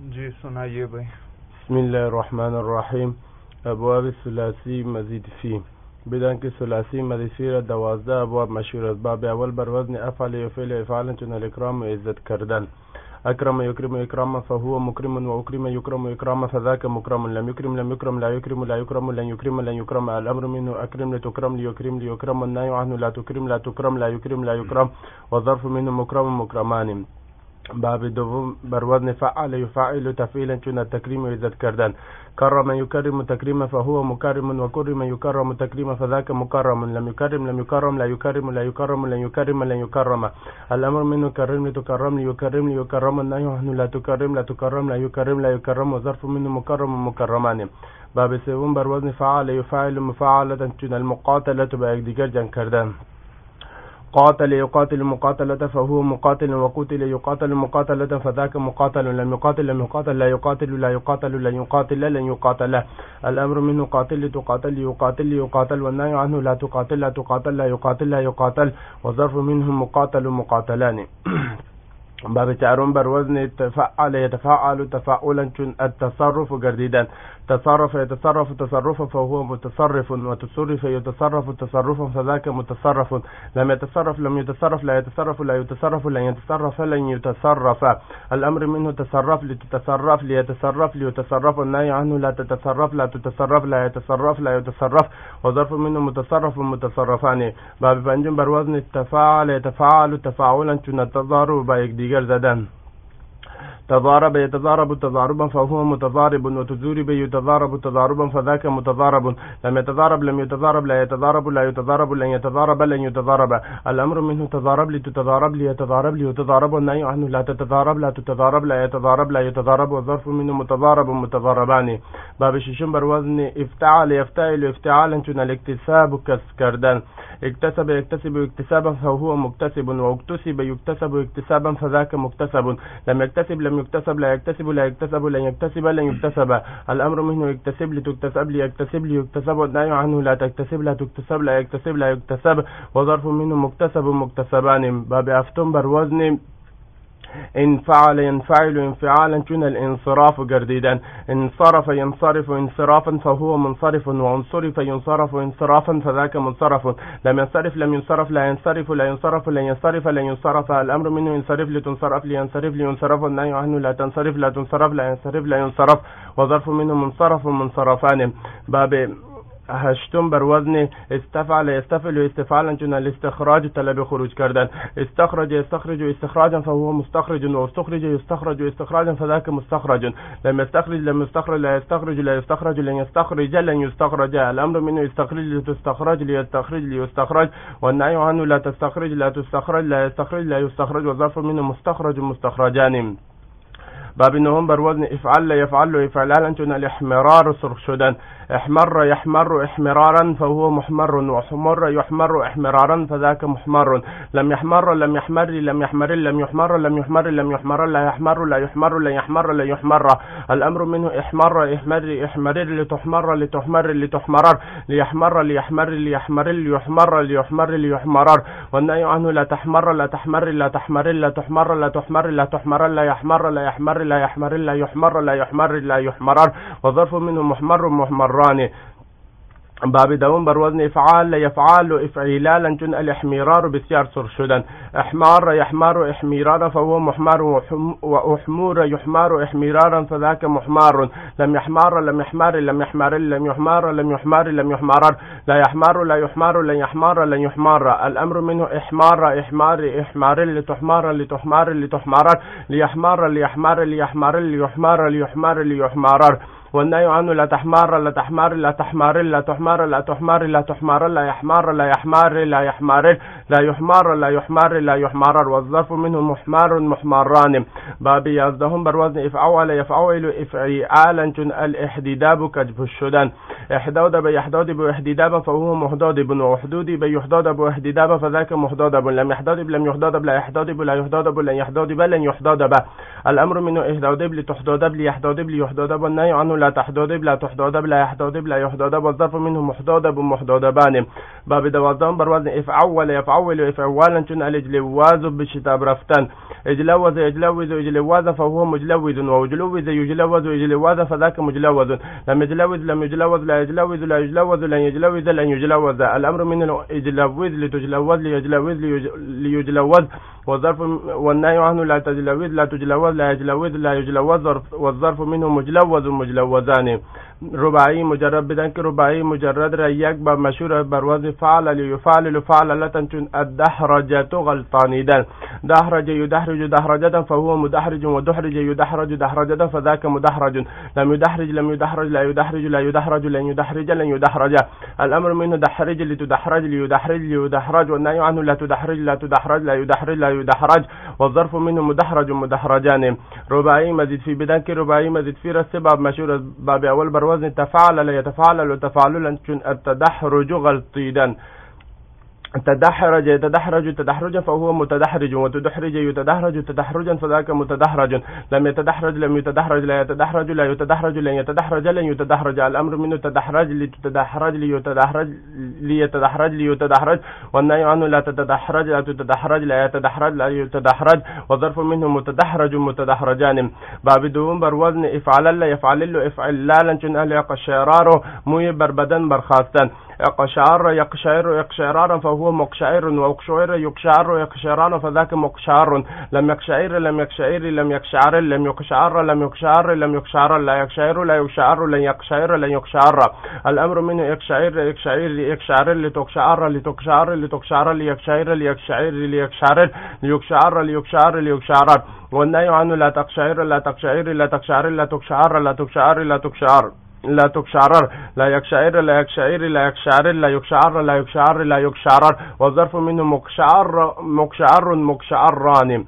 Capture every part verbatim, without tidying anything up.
जी सुनाइए भाई। बिस्मिल्लाहिर्रहमानिर्रहीम। अबवाब सुलासी मजीद फी बिदान के सुलासी मदीसीर दवाजदा अबवाब मशहूर बाब अवल बर वजन अफल यफल इफालन चुन इकराम इज्जत करदन अक्रम युक्रिम इकराम फहुव मुकरिम व उक्रिम युक्रम इकराम फजाक मुकरम लम युक्रिम लम युक्रम ला युक्रिम ला युक्रम लन युक्रिम लन युक्रम अल अम्र मिन्हु अक्रिम लितुक्रम लियुक्रिम लियुक्रम वन नहयु अन्हु ला तुक्रिम ला तुक्रम ला युक्रिम ला युक्रम व ज़र्फ मिन्हु मुकरम मुकरमान। باب دوم بر وزن فعل يفعل تفعيلا چون التكريم وعزت کردن. كرم يكرم تكريما فهو مكرم وكرم يكرم تكريما فذاك مكرم لم يكرم لم يكرم لا يكرم لا يكرم لن يكرم لن يكرم الأمر منه كرم لتكرم ليكرم ليكرم النهي عنه لا تكرم لا تكرم لا يكرم لا يكرم وظرف منه مكرم مكرمان. باب سوم بر وزن فعل يفعل مفاعلة چون المقاتلة با یکدیگر جنگ کردن. قاتل يقاتل مقاتلة فهو مقاتل وقتل يقاتل مقاتلة فذاك مقاتل لم يقاتل لم يقاتل لا يقاتل لا يقاتل لن يقاتل لن يقاتل الأمر منه قاتل تقاتل يقاتل يقاتل والنهي عنه لا تقاتل لا تقاتل لا يقاتل لا يقاتل وظرف منه مقاتل مقاتلان. باب چهارم بر وزن تفعل يتفعل تفاعلا چون التصرف گردیدن. تصرف يتصرف تصرفا فهو متصرف وتصرف يتصرف تصرفا فذاك متصرف لم يتصرف لم يتصرف لا يتصرف لا يتصرف لن يتصرف لن يتصرف الأمر منه تصرف لتتصرف ليتصرف ليتصرف النهي عنه لا تتصرف لا تتصرف لا يتصرف لا يتصرف وظرف منه متصرف متصرفان. باب پنجم بر وزن تفاعل يتفاعل تفاعلا چون التضارب با یکدیگر زدن. تضارب يتضارب تضاربا فهو متضارب وتضارب يتضارب تضاربا فذاك متضارب لم يتضارب لم يتضارب لا يتضارب لا يتضارب لن يتضارب لن يتضارب الأمر منه تضارب لتتضارب ليتضارب ليتضارب والنهي عنه لا تتضارب لا تتضارب لا يتضارب لا يتضارب والظرف منه متضارب متضاربان. باب ششم بر وزن افتعل يفتعل افتعالا چون الاكتساب کسب کردن. اكتسب يكتسب اكتسابا فهو مكتسب واكتسب يكتسب اكتسابا فذاك مكتسب لم يكتسب لم يكتسب لا يكتسب لا يكتسب لن يكتسب لن يكتسب الأمر منه يكتسب لتكتسب ليكتسب ليكتسب والنهي عنه لا تكتسب لا تكتسب لا يكتسب لا يكتسب وظرف منه مكتسب مكتسبان. باب افتم بر وزن انفعل ينفعل انفعالا چون الانصراف گردیدن. انصرف ينصرف انصرافا فهو منصرف وانصرف ينصرف انصرافا فذاك منصرف لم ينصرف لم ينصرف لا ينصرف لا ينصرف لن ينصرف لن ينصرف الأمر منه ينصرف لتنصرف لينصرف لينصرف النهي عنه لا تنصرف لا تنصرف لا ينصرف لا ينصرف وظرف منه منصرف منصرفان. باب هشتم بر وزن استفعل يستفعل استفعالا چون الاستخراج طلب خروج کردن. استخرج يستخرج استخراجا فهو مستخرج واستخرج يستخرج استخراجا فذاك مستخرج لم يستخرج لم يستخرج لا يستخرج لا يستخرج لن يستخرج لن يستخرج الأمر منه يستخرج لتستخرج ليستخرج ليستخرج والنهي عنه لا تستخرج لا تستخرج لا يستخرج لا يستخرج والظرف منه مستخرج مستخرجان. باب نهم بر وزن افعل يفعل افعلالا چون الاحمرار سرخ شدن. احمر يحمر احمرارا فهو محمر وحمر يحمر احمرارا فذاك محمر لم يحمر لم يحمر لم يحمر لم يحمر لم يحمر لم يحمر لا يحمر لا يحمر لا يحمر لا يحمر الأمر منه احمر احمر احمرر لتحمر لتحمر لتحمرر ليحمر ليحمر ليحمر ليحمر ليحمر ليحمرر والنهي عنه لا تحمر لا تحمر لا تحمر لا تحمر لا تحمر لا تحمر لا يحمر لا يحمر لا يحمر لا يحمر لا يحمر لا يحمرر وظرف منه محمر محمران. باب دوم بر وزن افعال يفعال افعلالا چون الاحمرار بسیار سرخ شدن. احمار يحمر احمرارا فهو محمر واحمر يحمر احمرارا فذاك محمر لم يحمر لم يحمر لم يحمر لم يحمر لم يحمر لم يحمرر لا يحمر لا يحمر لن يحمر لن يحمر الأمر منه احمار احمار احمار لتحمر لتحمر لتحمرر ليحمر ليحمر ليحمر ليحمر ليحمر ليحمرر والنهي عنه لا تحمار لا تحمار لا تحمار لا تحمار لا تحمار لا تحمار لا يحمار لا يحمار لا يحمار لا يحمار لا يحمار لا يحمرر والظرف منه محمار محمران. باب یازدهم بر وزن افعال يفعل افعالا چون الاحداداب کجب شدن. احداد بيحداد باحداداب فهو محداد وحدود بيحداد باحداداب فذاك محداد لم يحداد لم يحداد لا يحداد لا يحداد لن يحداد لن يحداد الأمر منه إحدادب لتحدادب ليحدادب ليحدادب والنهي عنه لا تحدادب لا تحدادب لا يحدادب لا يحدادب والظرف منه محدادب محدادبان. باب دوازدهم بر وزن افعول يفعول افعوالا چون الاجلواز بشتاب رفتن اجلوز اجلوز اجلوازا فهو مجلوز وجلوز يجلوز اجلوازا فذاك مجلوز لم يجلوز لم يجلوز لا يجلوز لا يجلوز لن يجلوز لن يجلوز. الأمر منه إجلوز لتجلوز ليجلوز ليجلوز والظرف والنهي عنه لا تجلوز لا تجلوز لا يجلوز لا يجلوز والظرف منه مجلوز مجلوزان. رباعي مجرد بدنك رباعي مجرد رياك باب مشهور بروز فعل ليفعل فعلة الدحرجة غلطانيدا دحرج يدحرج دحرجة فهو مدحرج ودحرج يدحرج دحرجة فذاك مدحرج لم يدحرج لم يدحرج لا يدحرج لا يدحرج لن يدحرج لن يدحرج. الأمر منه دحرج لتدحرج ليدحرج ليدحرج والنهي عنه لا تدحرج لا تدحرج لا يدحرج لا يدحرج والظرف منه مدحرج مدحرجان. رباعي مزيد في بدنك رباعي مزيد في رس باب مشهور باب أول بروز وزن تفعل لا يتفعل وتفعل التدحرج غلطيدا تدحرج يتدحرج تدحرجا فهو متدحرج وتدحرج يتدحرج تدحرجا فذاك متدحرج لم يتدحرج لم يتدحرج لا يتدحرج لا يتدحرج لن يتدحرج لن يتدحرج. الأمر منه تدحرج لتتدحرج ليتدحرج ليتدحرج ليتدحرج والنهي عنه لا تتدحرج لا تتدحرج لا يتدحرج لا يتدحرج والظرف منه متدحرج متدحرجان. باب دوم بر وزن افعل لا يفعل له افعل لا لن چون اهل يقشعرار موي بربدن برخاستن يقشعر يقشعر يقشعرارا فهو مقشعر ويقشعر يقشعر يقشعران فذاك مقشعر لم يقشعر لم يقشعر لم يقشعر لم يقشعر لم يقشعر لم يقشعر لا يقشعر لا يقشعر لن يقشعر لن يقشعر. الأمر منه يقشعر يقشعر يقشعر لتقشعر لتقشعر لتقشعر ليقشعر ليقشعر ليقشعر ليقشعر ليقشعر ليقشعر والنهي عنه لا تقشعر لا تقشعر لا تقشعر لا تقشعر لا تقشعر لا تقشعر لا تقشعر لا يقشعر لا يقشعر لا يقشعر لا يقشعر لا يقشعر لا يقشعر والظرف منه مقشعر مقشعر مقشعران.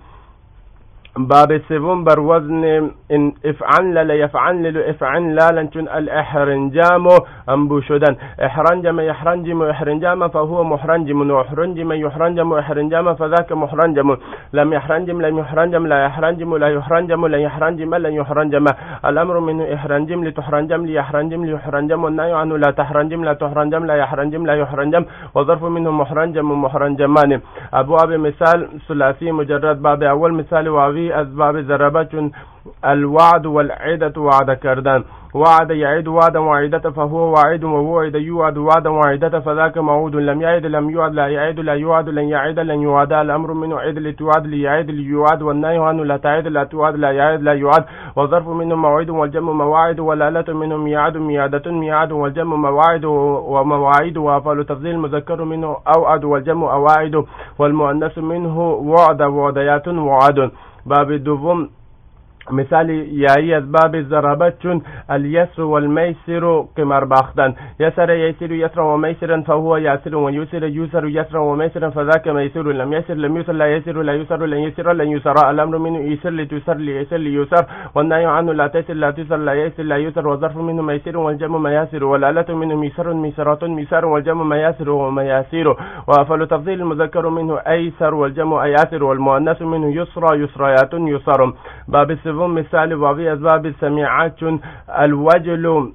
باب سيفون بر وزن إن افعن لا يفعن لا افعن لا لن تن الإحرنجام أنبوشدن إحرنجم يحرنجم إحرنجام فهو محرنجم وإحرنجم يحرنجم إحرنجام فذاك محرنجم لم يحرنجم لم يحرنجم لا يحرنجم لا يحرنجم لا يحرنجم لن يحرنجم. الأمر منه إحرنجم لتحرنجم ليحرنجم ليحرنجم والنهي عنه لا تحرنجم لا تحرنجم لا يحرنجم لا يحرنجم وظرف منه محرنجم محرنجمان. أبواب مثال ثلاثي مجرد باب أول مثال وعوي أسباب ضربة الوعد والعدة وعد كردان وعد يعد وعدا وعدة فهو وعد ووعد يوعد وعدا وعدة فذاك موعود لم يعد لم يوعد لا يعد لا يوعد لن يعد لن يوعد. الأمر منه عد لتوعد ليعد ليوعد والنهي عنه لا تعد لا توعد لا يعد لا يوعد والظرف منه موعد والجمع مواعد والآلة منه ميعاد ميعادة ميعاد والجمع مواعد ومواعيد وأفعال تفضيل مذكر منه أوعد والجمع أواعد والمؤنث منه وعد وعديات وعد. باب الدوم مثال ياي أسباب الضربة اليسر والميسر قمار باختن يسر يسر يسر وميسرا فهو يسر ويسر يسر يسر وميسرا فذاك ميسر لم يسر لم يسر لا يسر لا يسر لن يسر لن يسر. الأمر منه يسر لتسر ليسر ليسر والنهي عنه لا تسر لا تسر لا يسر لا يسر والظرف منه ميسر والجمع مياسر والآلة منه ميسر ميسرات ميسار والجمع مياسر ومياسير وأفعل تفضيل المذكر منه أيسر والجمع أياسر والمؤنث منه يسرى يسريات يسر. باب مثال وفي أسباب السميعات الوجل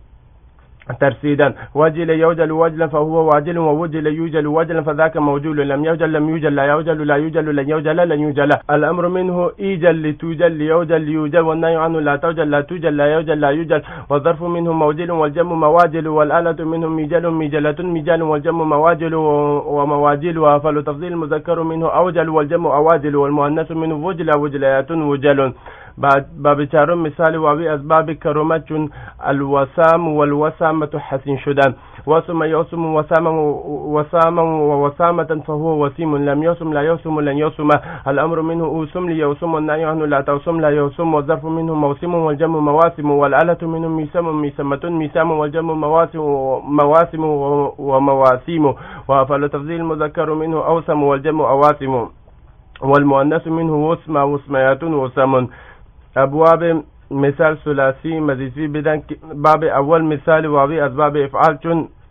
ترسيدا وجل يوجل وجلا فهو واجل ووجل يوجل وجلا فذاك موجول لم يوجل لم يوجل لا يوجل لا يوجل لن يوجل لن يوجل. الأمر منه إيجل لتوجل ليوجل ليوجل والنهي عنه لا توجل لا توجل لا يوجل لا يوجل والظرف منه موجل والجمع مواجل والآلة منه ميجل ميجلة ميجال والجمع مواجل ومواجل وأفعل تفضيل المذكر منه أوجل والجمع أواجل والمؤنث منه وجل وجليات وجل. باب چهارم مثال واوی اسباب کرامت الوسام والوسامة حسین شدن وسم يوسم وساما وساما ووسامة فهو وسيم لم يوسم لا يوسم لن يوسم. الأمر منه أوسم ليوسم والنهي عنه لا توسم لا يوسم والظرف منه موسم والجمع مواسم والآلة منه ميسم ميسمة ميسام والجمع مواسم مواسم ومواسيم وأفعل تفضيل المذكر منه أوسم والجمع أواسم والمؤنث منه وسم وسميات وسم. أبواب مثال ثلاثي مزيد في بدن باب أول مثال واوي أسباب إفعال چون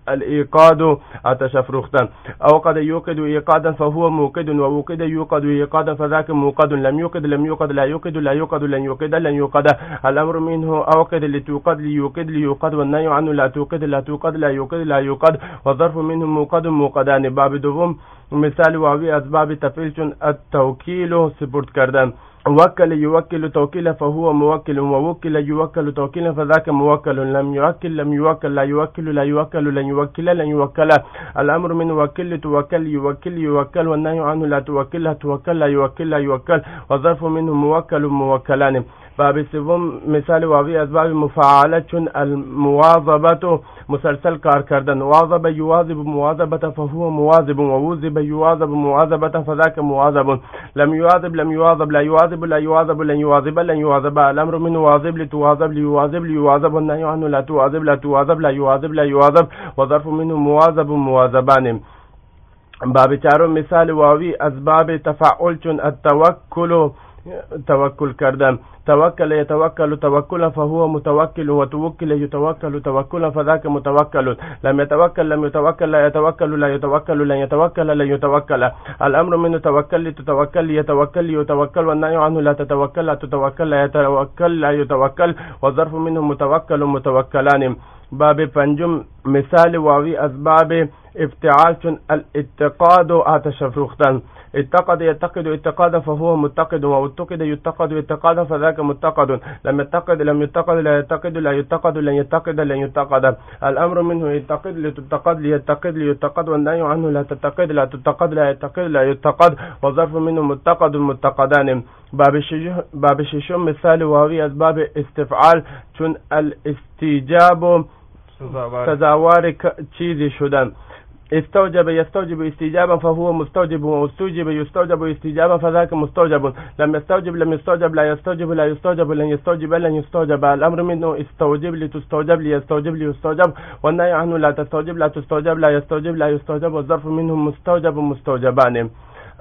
الإيقاد آتش افروختن. أو قد يوقد إيقادا فهو موقد، ووقد يوقد إيقادا فذاك موقد. لم يوقد لم يوقد لا يوقد لا يوقد لن يوقد لن يوقد. الأمر منه أوقد لتوقد ليوقد ليوقد، والنهي عنه لا توقد لا توقد لا يوقد لا يوقد، والظرف منه موقد موقدان. باب دوم مثال واوی اسباب تفعیل چون التوکیل سپورت کردن. وکل یوکل توکیل فهو موکل، ووکل یوکل توکیل فذاك موکل. لم يوکل لم يوکل لا يوکل لا يوکل لن يوکل لن يوکل. الامر من وكل توكل يوكل يوكل، والنهي عنه لا توكل لا توكل لا يوكل لا يوكل، والظرف منه موكل موكلان. باب سوم مثال واوی اسباب مفاعله چون المواظبه مسلسل کار کردن. واظب یواظب مواظبه فهو مواظب، ووظب یواظب مواظبه فذاك مواظب. لم يواظب لم يواظب لا يواظب لا يواظب لن يواظب لن يواظب. الامر من واظب لتواظب ليواظب ليواظب، والنهي عنه لا تواظب لا تواظب لا يواظب لا يواظب، وظرف منه مواظب مواظبان. باب چارم مثال واوی اسباب تفعل چون التوکل توکل کردن. توکل يتوکل توکلا فهو متوکل، وتوکل يتوکل توکلا فذاك متوکل. لم يتوکل لم يتوکل لا يتوکل لا يتوکل لن يتوکل لن يتوکل. الامر من توکل تتوکل يتوكل يتوكل، والنهي عنه لا تتوكل لا تتوكل لا يتوكل لا يتوكل، والظرف منه متوكل متوكلان. باب پنجم مثال واوی اسباب افتعال چون الاتقاد آتش افروختن. اتقد يتقد اتقادا فهو متقد، واتقد يتقد اتقادا فذاك متقد. لم يتقد لم يتقد لا يتقد لا يتقد لن يتقد لن يتقد. الامر منه يتقد لتتقد ليتقد ليتقد، والنهي عنه لا تتقد لا تتقد لا يتقد لا يتقد، والظرف منه متقد متقدان. باب باب ششم مثال واوی اسباب استفعال چون الاستجاب تزاوار چیزی شدن. استوجب يستوجب استجابا فهو مستوجب، واستوجب يستوجب استجابا فذاك مستوجب. لم يستوجب لم يستوجب لا يستوجب لا يستوجب لن يستوجب لن يستوجب. الامر منه استوجب لتستوجب ليستوجب ليستوجب، والنهي عنه لا تستوجب لا تستوجب لا يستوجب لا يستوجب، والظرف منه مستوجب مستوجبان.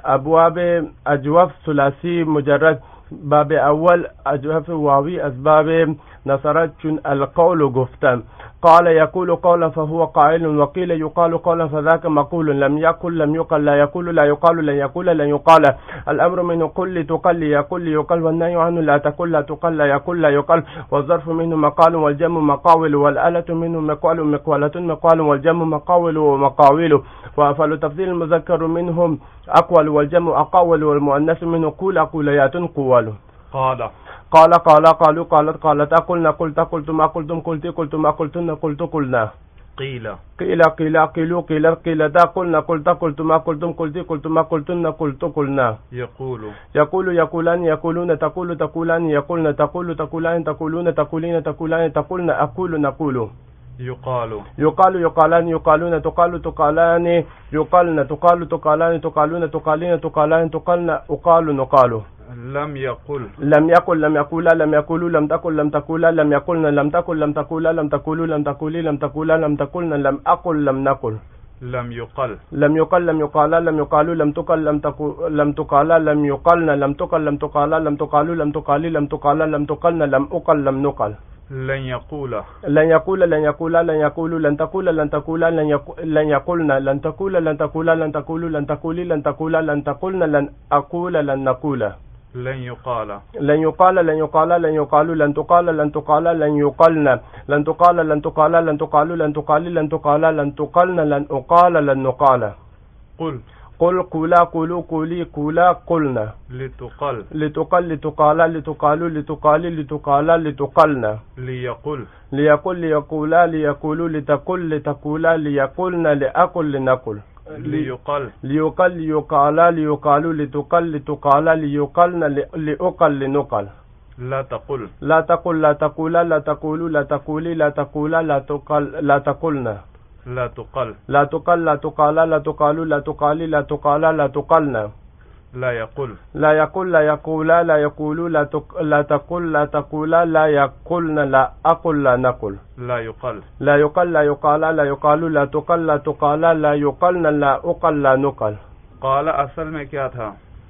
ابواب اجواف ثلاثي مجرد. باب اول اجواف واوی اسباب نصرت چون القول گفتن. قال يقول قولا فهو قائل، وقيل يقال قولا فذاك مقول. لم يقل لم يقل لا يقول لا يقال لن يقول لن يقال. الامر من قل لتقل يقول ليقل، والنهي عنه لا تقل لا تقل لا يقول لا يقال، والظرف منه مقال والجم مقاول، والآلة منه مقال مقولة مقال، والجم مقاول ومقاويل. وأفعل تفضيل المذكر منهم أقوال، والجم أقاول، والمؤنث منه قول قوليات قوال. قال قال قال قالوا قالت قالت قلنا قلت قلتما قلتم قلت قلتما قلتن قلت قلنا. قيل قيل قيل قيلوا قيل قيلتا قلنا قلت قلتما قلتم قلت قلتما قلتن قلت قلنا. يقول يقول يقولان يقولون تقول تقولان يقولن تقول تقولان تقولون تقولين تقولان تقولن أقول نقول. يقال يقال يقالان يقالون تقال تقالان يقالن تقال تقالان تقالون تقالين تقالان تقالن أقال نقال. لم يقل لم يقل لم يقولا لم يقولوا لم تقل لم تقولا لم يقلن لم تقل لم تقولا لم تقولوا لم تقولي لم تقولا لم تقلن لم أقل لم نقل. لم يقل لم يقل لم يقالا لم يقالوا لم تقل لم تقول لم تقالا لم يقلن لم تقل لم تقالا لم تقالوا لم تقالي لم تقالا لم تقلن لم أقل لم نقل. لن يقول لن يقول لن يقولا لن يقولوا لن تقول لن تقولا لن لن يقولن لن تقول لن تقولا لن تقولوا لن تقولي لن تقولا لن تقلن لن أقول لن نقول. لن يقال لن يقال لن يقال لن يقالوا لن تقال لن تقال لن يقلن لن تقال لن تقال لن تقالوا لن تقالي لن تقال لن تقلن لن أقال لن نقال. قل قل قولا قولوا قولي قولا قلنا. لتقل لتقل لتقال لتقالوا لتقالي لتقال لتقلنا. ليقل ليقل ليقولا ليقولوا لتقل لتقولا ليقلن لأقل لنقل. ليقل ليقل ليقالا ليقالوا لتقل لتقالا ليقلن لأقل لنقل. لا تقل لا تقل لا تقولا لا تقولوا لا تقولي لا تقولا لا تقل لا تقلنا. لا تقل لا تقل لا تقالا لا تقالوا لا تقالي لا تقالا لا تقلنا. لا يقل لا يقل لا يقولا لا يقولوا لا تق لا تقل لا تقولا لا يقلن لا أقل لا نقل. لا يقل لا يقل لا يقالا لا يقالوا لا تقل لا تقالا لا يقلن لا أقل لا نقل. قال اصل میں کیا تھا؟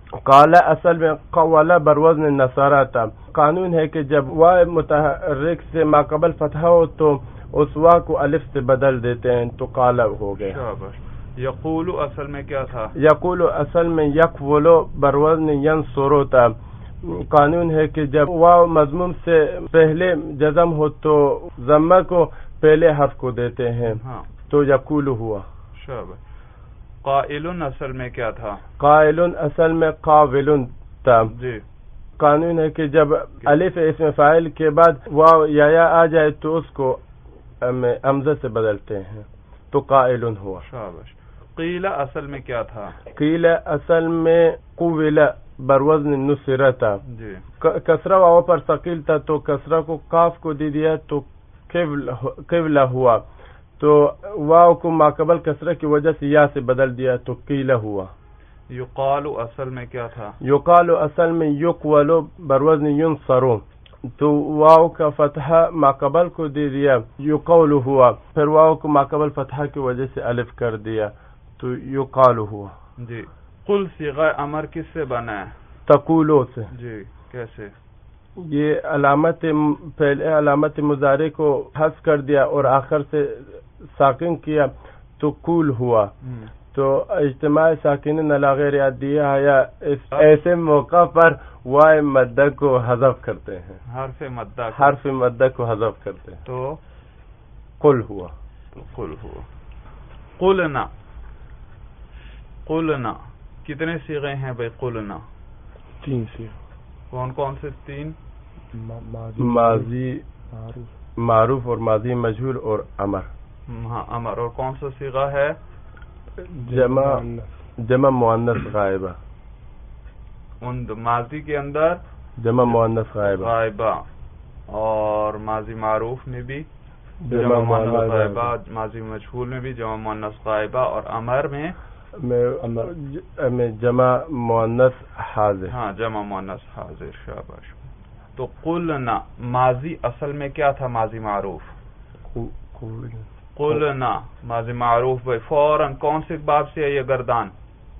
قال اصل میں قولا بروزن نصارہ تھا. قانون ہے کہ جب واو متحرک سے ماقبل فتح ہو تو اس واو کو الف سے بدل دیتے ہیں تو قال ہو گیا. یقول اصل میں کیا تھا؟ یقول اصل میں یقولو بروزن ینصرو تھا. قانون ہے کہ جب واو مضموم سے پہلے جزم ہو تو ضمہ کو پہلے حرف کو دیتے ہیں. ہاں. تو یقول ہوا. شاباش. قائل اصل میں کیا تھا؟ قائل اصل میں قاول تھا. جی. قانون ہے کہ جب الف اسم فاعل کے بعد واو یا یا آ جائے تو اس کو حمزہ سے بدلتے ہیں تو قائل ہوا. شاباش. قیل اصل میں کیا تھا؟ قیل اصل میں قویل بروزن نصرہ تھا. جی. کسرہ واو پر ثقیل تھا تو کسرہ کو کاف کو دے دیا تو قبلہ ہوا. تو واو کو ماقبل کسرہ کی وجہ سے یا سے بدل دیا تو قیل ہوا. یقال اصل میں کیا تھا؟ یقال اصل میں یقول بروزن ینصرو تو واو کا فتحہ ماقبل کو دے دیا یقول ہوا. پھر واو کو ماقبل فتحہ کی وجہ سے الف کر دیا تو یقال ہوا. جی. قل صیغہ امر کس سے بنا ہے؟ تقولو سے. جی. کیسے؟ یہ علامت پہلے علامت مضارع کو حذف کر دیا اور آخر سے ساکن کیا تو قول ہوا. تو اجتماع ساکن علی غیر عادیہ یا ایسے موقع پر واو مدہ کو حذف کرتے ہیں. حرف مدہ حرف مدہ کو حذف کرتے ہیں تو قل ہوا. تو قل ہوا. قلنا. قلنا کتنے صیغے ہیں بھائی؟ قلنا تین صیغے. کون کون سے تین؟ ماضی معروف اور ماضی مجہول اور امر. ہاں امر. اور کون سا صیغہ ہے؟ جمع جمع مؤنث غائبہ. ان ماضی کے اندر جمع مؤنث غائبہ غائبہ اور ماضی معروف میں بھی جمع مؤنث غائبہ، ماضی مجہول میں بھی جمع مؤنث غائبہ اور امر میں میں جمع مؤنث حاضر. ہاں جمع مؤنث حاضر. شاباش. تو قلنا ماضی اصل میں کیا تھا؟ ماضی معروف. قلنا ماضی معروف بھائی فوراً کون سے باب سے ہے یہ؟ گردان.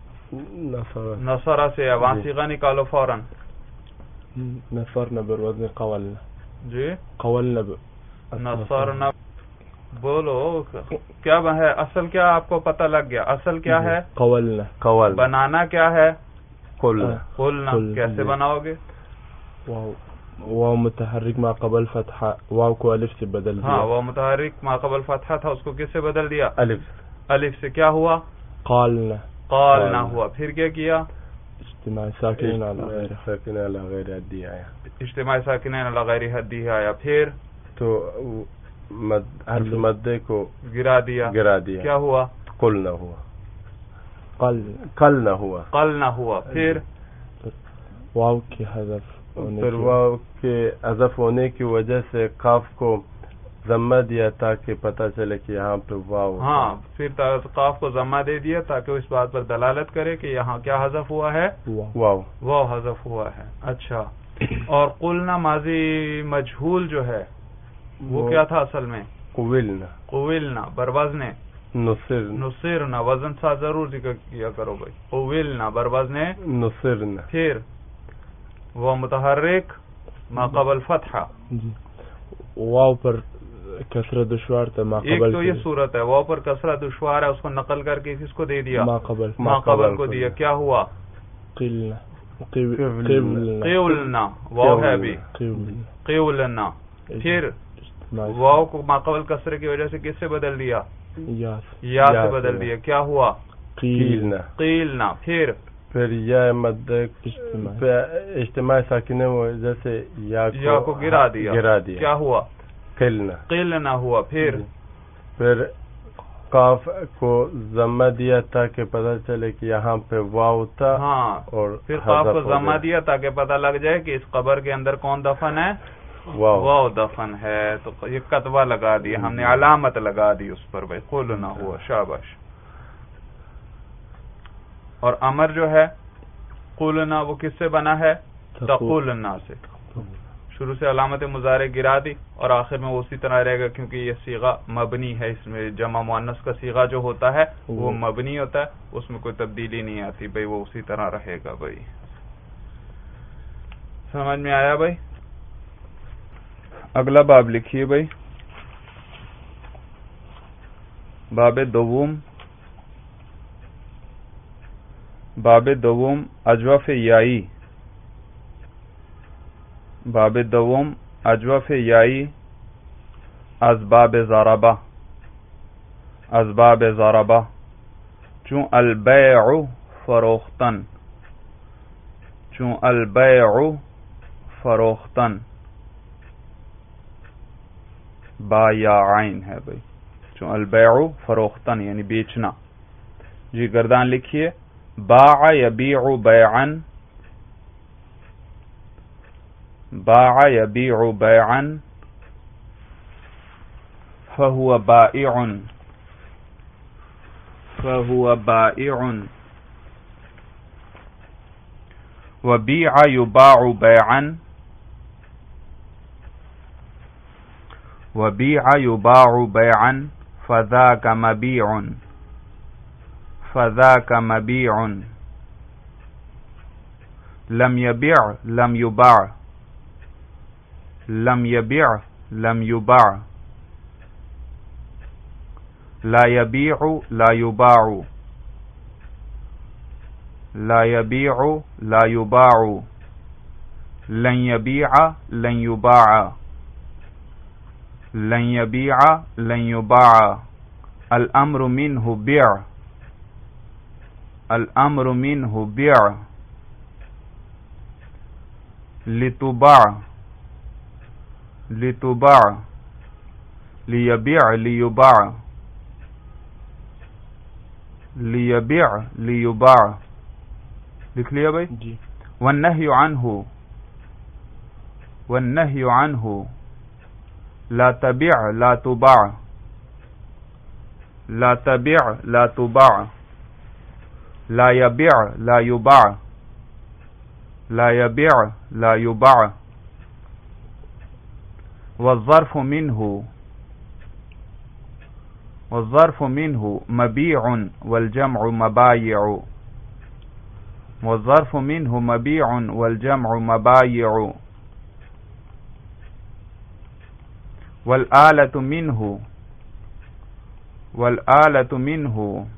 نصرہ سے ہے. وہاں صیغہ نکالو فوراً. نصرنا بروزن قولنا. جی. قولنا نصرنا. بولو کیا ہے اصل؟ کیا آپ کو پتہ لگ گیا اصل کیا ہے؟ قولنا. قول. بنانا کیا ہے؟ قلنا. قلنا. کیسے بناؤ گے؟ واو واو متحرک ما قبل فتحہ واو کو الف سے بدل دیا. ہاں واو متحرک ما قبل فتحہ تھا اس کو کس سے بدل دیا؟ الف. الف سے. کیا ہوا؟ قالنا. قالنا ہوا. پھر کیا کیا؟ اجتماع ساکن علی غیر ساکن علی غیر حدی آیا. اجتماع ساکن علی غیر حدی آیا. پھر تو حرف مدے کو گرا دیا. گرا دیا. کیا ہوا؟ قل نہ ہوا. قل قل نہ ہوا. قل نہ ہوا. پھر واو کی حذف. پھر واو کے حذف ہونے کی وجہ سے قاف کو ضمہ دیا تاکہ پتہ چلے کہ یہاں پہ واو. ہاں پھر قاف کو ضمہ دے دیا تاکہ اس بات پر دلالت کرے کہ یہاں کیا حذف ہوا ہے؟ واو. واو حذف ہوا ہے. اچھا. اور قلنا ماضی مجہول جو ہے وہ کیا تھا اصل میں؟ قولنا. قولنا بروزن نصرنا. نصرنا. وزن ساتھ ضرور ذکر کیا کرو بھائی. قولنا بروزن نصرنا. پھر وہ متحرک ما قبل فتحہ. جی. واو پر کسرہ دشوار تھا. ما قبل. ایک تو یہ صورت ہے واو پر کسرہ دشوار ہے اس کو نقل کر کے کس کو دے دیا؟ ما قبل. ما قبل کو دیا. کیا ہوا؟ قلنا. قولنا. واو ہے ابھی. قولنا. پھر واو کو ما قبل کسرے کی وجہ سے کس سے بدل دیا؟ یا سے بدل دیا. کیا ہوا؟ قیلنا. قیلنا. پھر پھر یا مد اجتماع ساکنہ وجہ سے یا کو گرا دیا. گرا دیا. کیا ہوا؟ قلنا. قلنا ہوا. پھر پھر قاف کو ضمہ دیا تاکہ پتہ چلے کہ یہاں پہ واو تھا. ہاں. اور پھر قاف کو ضمہ دیا تاکہ پتہ لگ جائے کہ اس قبر کے اندر کون دفن ہے؟ واو. واو دفن ہے. تو یہ کتبہ لگا دیا ہم نے، علامت لگا دی اس پر بھائی. قلنا ہوا. شاباش. اور امر جو ہے قلنا وہ کس سے بنا ہے؟ تقولنا سے. شروع سے علامت مضارع گرا دی اور آخر میں وہ اسی طرح رہے گا کیونکہ یہ صیغہ مبنی ہے. اس میں جمع مؤنث کا صیغہ جو ہوتا ہے وہ مبنی ہوتا ہے، اس میں کوئی تبدیلی نہیں آتی بھائی، وہ اسی طرح رہے گا بھائی. سمجھ میں آیا بھائی؟ اگلا باب لکھیے بھائی، باب دوم، باب دوم اجوف یائی، باب دوم اجوف یائی اسباب ضربہ، اسباب ضربہ چون البیع فروختن، چون البیع فروختن، با یا عین ہے بھائی، چون البیع فروختن یعنی بیچنا. جی گردان لکھیے، باع یبیع بیعا، باع یبیع بیعا فهو بائع، فهو بائع، وبيع يباع بيعا، وبيع يباع بيعا فذاك مبيع، فذاك مبيع، لم يبيع لم يباع، لم يبيع لم يباع، لا يبيع لا يباع، لا يبيع لا يباع، لن يبيع لن يباع، لن يبيع لن يباع، الأمر منه بيع، الأمر منه بيع، لتباع لتباع، ليبيع ليباع، ليبيع ليباع. لکھ لیا بھائی جی. والنهي عنه، والنهي عنه لا تبيع لا تباع، لا تبيع لا تباع، لا يبيع لا يباع، لا يبيع لا يباع. والظرف منه، والظرف منه مبيع والجمع مبايع، والظرف منه مبيع والجمع مبايع. والآلة منه، والآلة منه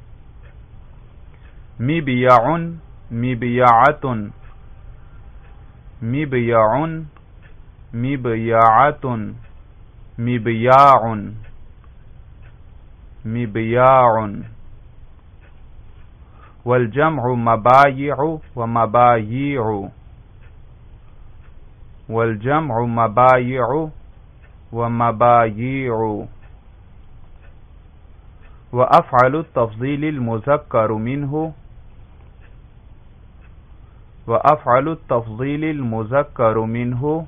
مبيع مبيعة، مبيع مبيعة، مبياع مبياع. والجمع مبايع ومبايع، والجمع مبايع ومبايع. وأفعل التفضيل المذكر منه، وأفعل التفضيل المذكر منه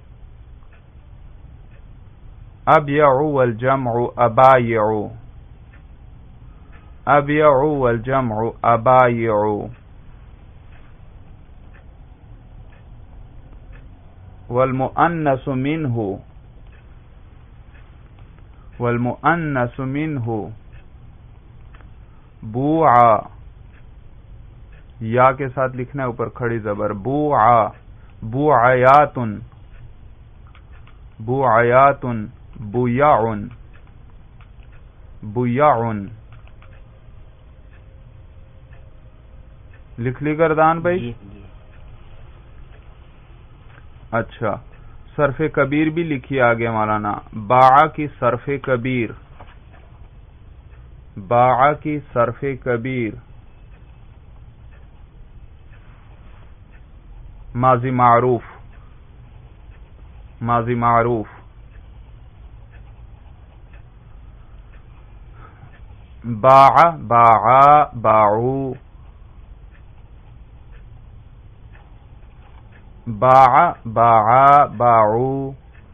أبيع والجمع أبايع، أبيع والجمع أبايع. والمؤنث منه، والمؤنث منه بوعا، یا کے ساتھ لکھنا ہے اوپر کھڑی زبر، بوعا، بوعیات، بوعیات، بویاع، بویاع. لکھ لی گردان بھائی؟ جی جی. اچھا، صرف کبیر بھی لکھی آگے مولانا، باع کی صرف کبیر، باع کی صرف کبیر ماضی معروف، ماضی معروف. باع باعا باعو، باع باعا باعو.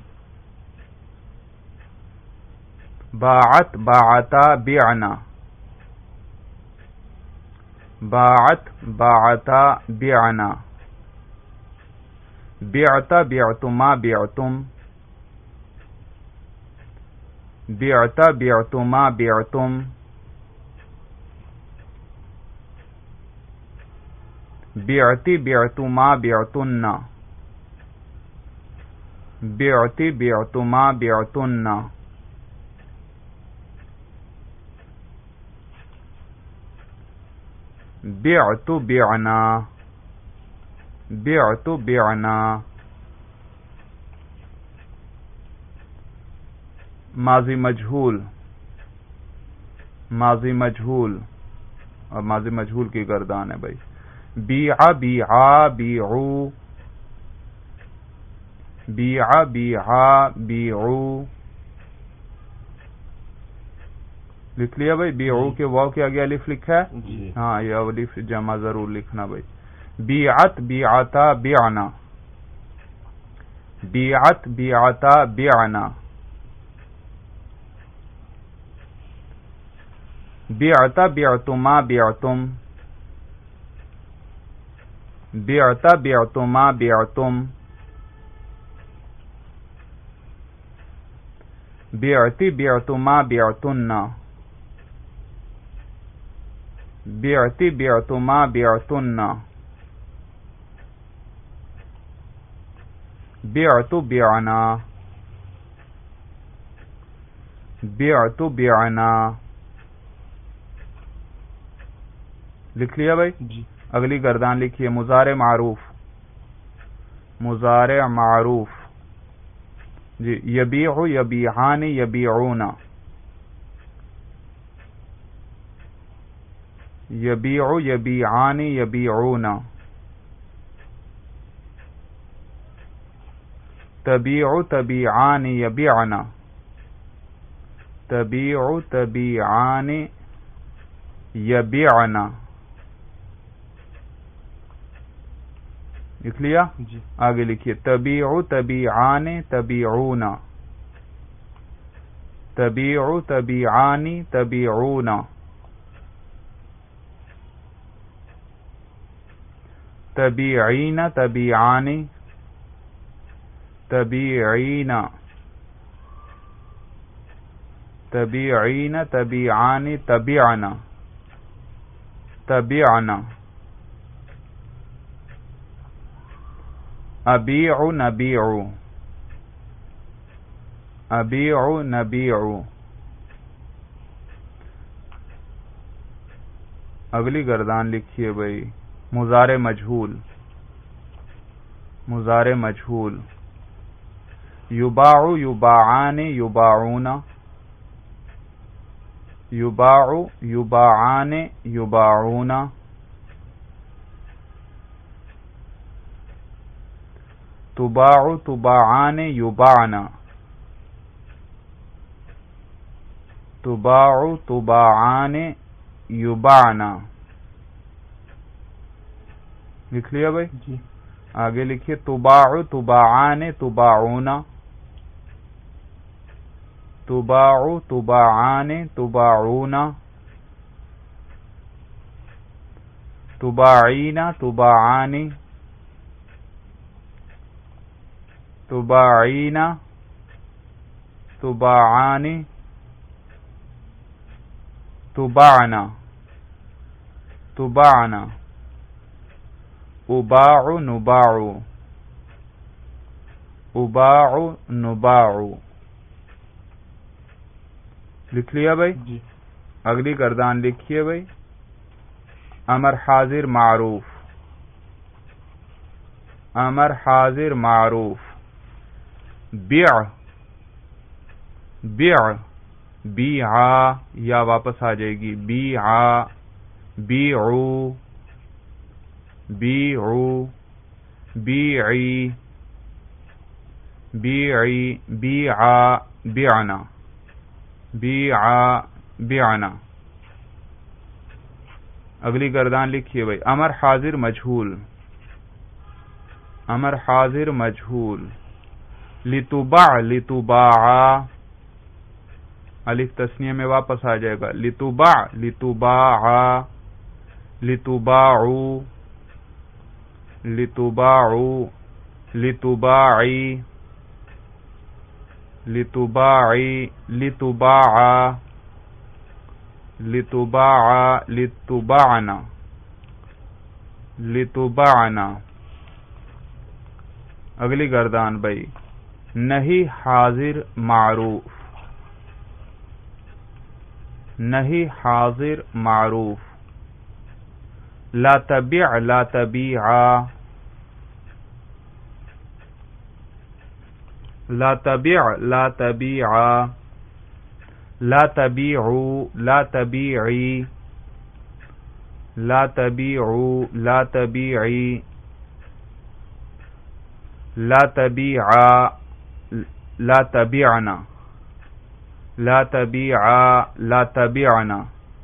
باعت باعتا بعنا، باعت باعتا بعنا. بعت بعتما بعتم، بعت بعتما بعتم. بعتی بعتما بعتن، بعتی بعتما بعتن بعت بعنا بعت بعنا ماضی مجہول ماضی مجہول اور ماضی مجہول کی گردان ہے بھائی بیع بیعا بیعو بیع بیعا بیعو لکھ لیا بھائی بیعو کے واو کے آگے الف لکھا ہے جی ہاں یہ الف جمع ضرور لکھنا بھائی بیعت بیعتا بیعنا بیعت بیعتا بیعنا بیعتا بیعتما بیعتم بیعتا بیعتما بیعتم بیعتی بیعتما بیعتن بیعتی بیعتما بیعتن بیعت بیعنا بیعت بیعنا لکھ لیا بھائی جی اگلی گردان لکھیے مضارع معروف مضارع معروف جی یبیع یبیعان یبیعون یبیع یبیعان یبیعون تبیع تبیعان یبیعن تبیع تبیعان یبیعن لکھ لیا جی آگے لکھیے تبیع تبیعان تبیعون تبیع تبیعان تبیعون تبیعین تبیعان تبیعین تبیعین تبیعان تبیعن تبیعن ابیع نبیع ابیع نبیع اگلی گردان لکھیے بھائی مضارع مجہول مضارع مجہول یباع یباعان یباعون یباع یباعان یباعون تباع تباعان یباعن تباع تباعان یباعن لکھ لیا بھائی جی آگے لکھیے تباع تباعان تباعون تباع تباعان تباعون تباعین تباعان تباعین تباعان تباعن تباعن اباع نباع اباع نباع لکھ لیا بھائی جی اگلی گردان لکھیے بھائی امر حاضر معروف امر حاضر معروف بیع بیع بیعا یا واپس آ جائے گی بیعا بیعو بیعو بیعی بیعی بیعا بیعنا بیعا بیعنا اگلی گردان لکھیے بھائی امر حاضر مجہول امر حاضر مجہول لتباع لتباعا الف تسنیہ میں واپس آ جائے گا لتباع لتباعا لتباعو لتباعو لتباعی لتباعی لتباعا لتباعا لتباعنا لتباعنا اگلی گردان بھائی نہیں حاضر معروف، نہیں حاضر معروف. لا تبع لا تبیعا، لا تبع لا تبیعا. لا تبیعوا لا تبیعی، لا تبیعوا لا تبیعی. لا تبیعا لا تبیعنا، لا تبیعا لا تبیعنا.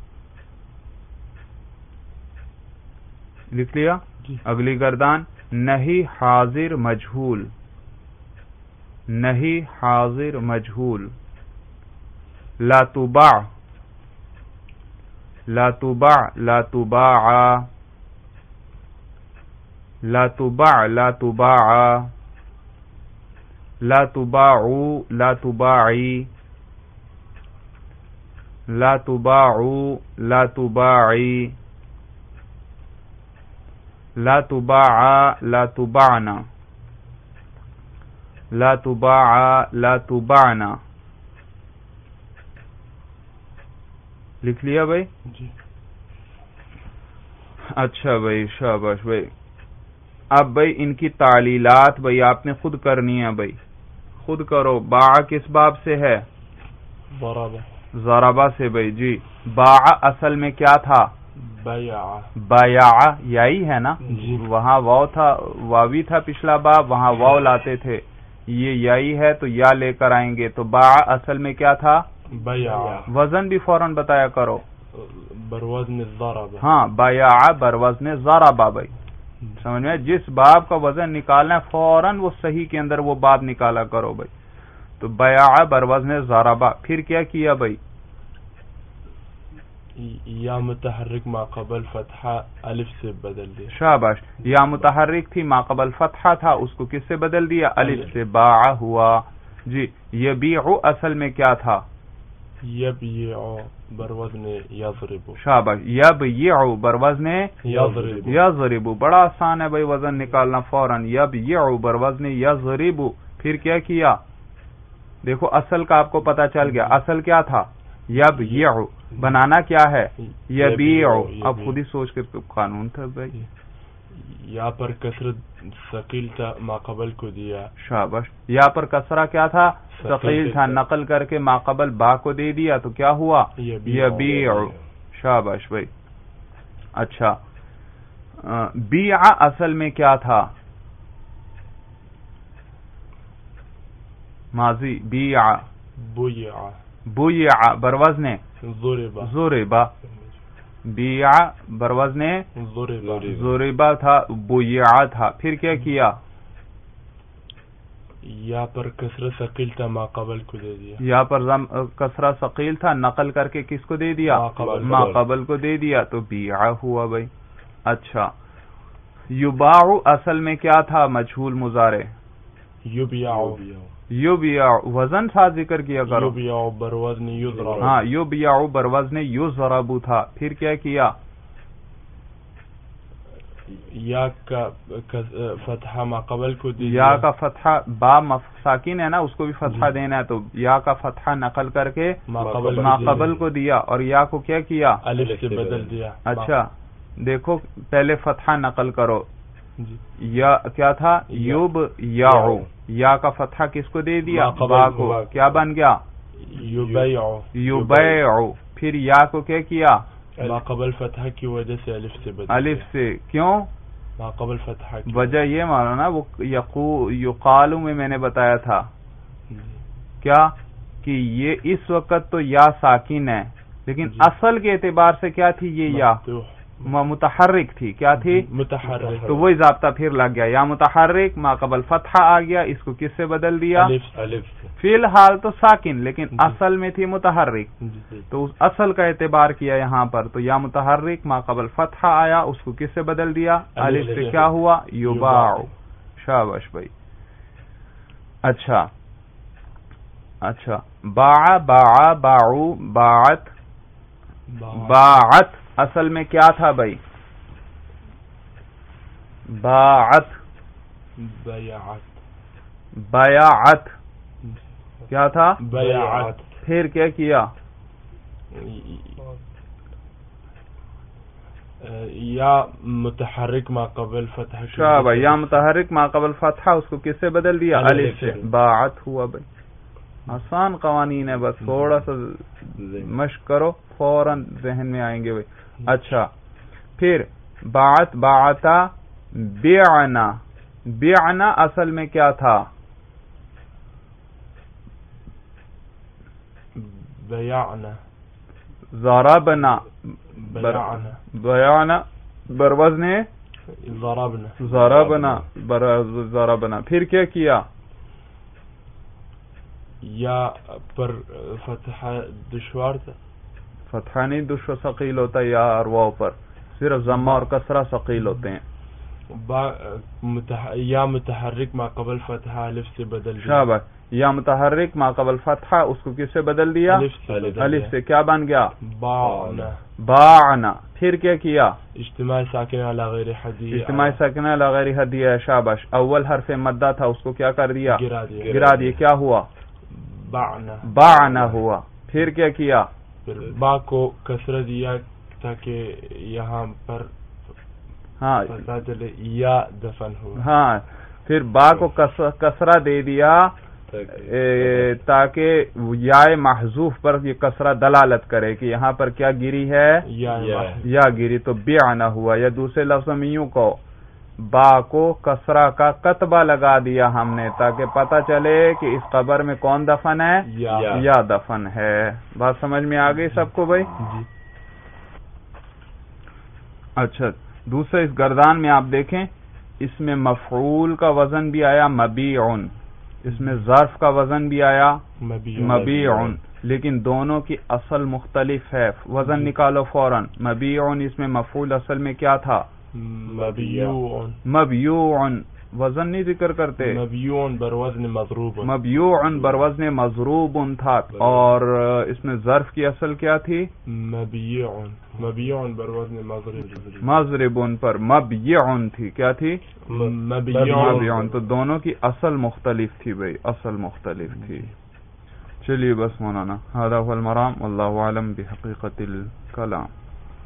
لکھ لیا؟ اگلی گردان نہیں حاضر مجہول، نہیں حاضر مجہول. لا تباع لا تباع لا تباعا، لا تباع لا تباعا. لا تباعوا لا تباعی، لا تباعوا لا تباعی. لا تباعا لا تباعنا، لا تباعا لا تباعنا. لکھ لیا بھائی؟ جی. اچھا بھائی، شاباش بھائی. اب بھائی ان کی تعلیلات بھائی آپ نے خود کرنی ہے بھائی، خود کرو. باع کس باب سے ہے؟ ضرب. ضربہ سے بھائی. جی. باع اصل میں کیا تھا؟ بیع. بیع یہی ہے نا؟ جی. وہاں واو تھا، واوی تھا پچھلا باب، وہاں واو لاتے تھے. یہ یہی ہے تو یا لے کر آئیں گے. تو باع اصل میں کیا تھا؟ بیع. وزن بھی فوراً بتایا کرو. بروزن ضرب. ہاں، بیع بروزن ضربہ بھائی. سمجھ میں؟ جس باب کا وزن نکالنا ہے فوراً وہ صحیح کے اندر وہ باب نکالا کرو بھائی. تو بیع بروزن ضربہ. پھر کیا کیا بھائی؟ یا متحرک ما قبل فتحہ الف سے بدل دیا. شاباش. یا متحرک تھی، ما قبل فتحہ تھا، اس کو کس سے بدل دیا؟ الف سے. باع ہوا. جی. یبیع اصل میں کیا تھا؟ یبیع بروزن یضرب. شاباش. یبیع بروزن یضرب. یضرب. بڑا آسان ہے بھائی وزن نکالنا فوراً. یبیع بروزن یضرب. پھر کیا کیا؟ دیکھو اصل کا آپ کو پتا چل گیا. اصل کیا تھا؟ یبیع. بنانا کیا ہے؟ یبیع. اب خود ہی سوچ کے قانون تھا بھائی. یا پر کسرت ثقیل تھا، ما قبل کو دیا. شاباش. یا پر کسرہ کیا تھا؟ ثقیل تھا، نقل کر کے ما قبل با کو دے دیا تو کیا ہوا؟ یبیع. شاباش بھائی. اچھا. بیع اصل میں کیا تھا؟ ماضی. بیع. بیع. بیع بروزن ضرب. ضرب. بیع بروزن ضرب. ضرب تھا، بیع تھا. پھر کیا کیا؟ یا پر کسرت ثقیل تھا، ما قبل کو دے دیا. یا پر کسرہ ثقیل تھا، نقل کر کے کس کو دے دیا؟ ما قبل کو دے دیا تو بیع ہوا بھائی. اچھا. یباع اصل میں کیا تھا؟ مجہول مضارع. یبیع. یبیع وزن سا ذکر کیا کرو. یبیع بروزن یضرب. ہاں، یبیع بروزن یضرب تھا. پھر کیا کیا؟ یا کا فتحہ ما قبل کو دیا. یا کا فتحہ با ساکن ہے نا، اس کو بھی فتحہ دینا ہے تو یا کا فتحہ نقل کر کے ما قبل ما قبل کو دیا اور یا کو کیا کیا؟ الف سے بدل دیا. اچھا دیکھو پہلے فتحہ نقل کرو. جی. یا کیا تھا؟ یوب یاعو. یا کا فتحہ کس کو دے دیا؟ با کو. کیا بن گیا؟ یبیع. یبیع. پھر یا کو کیا کیا؟ ما قبل فتحہ کی وجہ سے الف سے بدل. الف سے. کیوں؟ ما قبل فتحہ کی وجہ یہ مانو نا، وہ یقالو میں میں نے بتایا تھا کیا کہ یہ اس وقت تو یا ساکن ہے، لیکن اصل کے اعتبار سے کیا تھی؟ یہ یا متحرک تھی. کیا تھی؟ متحرک. تو وہی ضابطہ پھر لگ گیا. یا متحرک ما قبل فتحہ آ گیا، اس کو کس سے بدل دیا؟ الف. فی الحال تو ساکن لیکن اصل میں تھی متحرک، تو اس اصل کا اعتبار کیا یہاں پر. تو یا متحرک ما قبل فتحہ آیا، اس کو کس سے بدل دیا؟ الف سے. کیا ہوا؟ یباع. شاباش بھائی. اچھا اچھا. باع باع باعو باعت. باعت اصل میں کیا تھا بھائی؟ باعت. بیعت. بیعت. کیا تھا؟ بیعت. پھر کیا کیا؟ یا متحرک ما قبل فتح. شابہ، یا متحرک ما قبل فتح اس کو کس سے بدل دیا؟ الف سے. باعت ہوا بھائی. آسان قوانین ہے، بس تھوڑا سا مشق کرو فوراً ذہن میں آئیں گے بھائی. اچھا پھر باعت، باعتا، بیعنا. بیعنا اصل میں کیا تھا؟ بیعنا. ضربنا. بیعنا. بیعنا بروزن ضربنا. ضربنا. ضربنا. پھر کیا کیا؟ یا پر فتح دشوار تھا. فتحہ نہیں دشوار ثقیل ہوتا یا اور واو پر، صرف ضمہ اور کسرہ ثقیل ہوتے ہیں. با متح... یا متحرک ما قبل فتح الف سے بدل دیا. شاباش. یا متحرک ما قبل فتح اس کو کس سے بدل دیا؟ الف سے. کیا بن گیا؟ باعنا. باعنا. پھر کیا کیا؟ اجتماع ساکنہ علی غیر حدیہ. اجتماع ساکنہ علی غیر حدیہ. شاباش. اول حرف مدہ تھا اس کو کیا کر دیا؟ گرا دیا. گرا دیا. کیا ہوا؟ باعنا. باعنا ہوا. پھر کیا کیا؟ پھر با کو کسرہ دیا تاکہ یہاں پر ہاں پتہ چلے یا دفن ہوا. ہاں پھر با کو کسرہ دے دیا تاکہ یا محذوف پر یہ کسرہ دلالت کرے کہ یہاں پر کیا گری ہے؟ یا گری. تو بیعنا ہوا. یا دوسرے لفظ میں یوں کو با کو کسرہ کا کتبہ لگا دیا ہم نے تاکہ پتہ چلے کہ اس قبر میں کون دفن ہے؟ یا دفن ہے. بات سمجھ میں آ گئی سب کو بھائی؟ اچھا دوسرے اس گردان میں آپ دیکھیں اس میں مفعول کا وزن بھی آیا مبیعن، اس میں ظرف کا وزن بھی آیا مبیعن، لیکن دونوں کی اصل مختلف ہے. وزن نکالو فوراً. مبیعن اس میں مفعول اصل میں کیا تھا؟ مبیعن. مبیعن وزن نہیں ذکر کرتے. مبیعن بروزن مضروب. مبیعن بروزن مضروب تھا. اور اس میں ظرف کی اصل کیا تھی؟ مبیعن. مبیعن بروزن مضروب. مضربن پر مبیعن تھی. کیا تھی؟ مبیعن. تو دونوں کی اصل مختلف تھی بھائی، اصل مختلف تھی. چلیے بس مولانا، هذا هو المرام والله اعلم بحقیقت الکلام.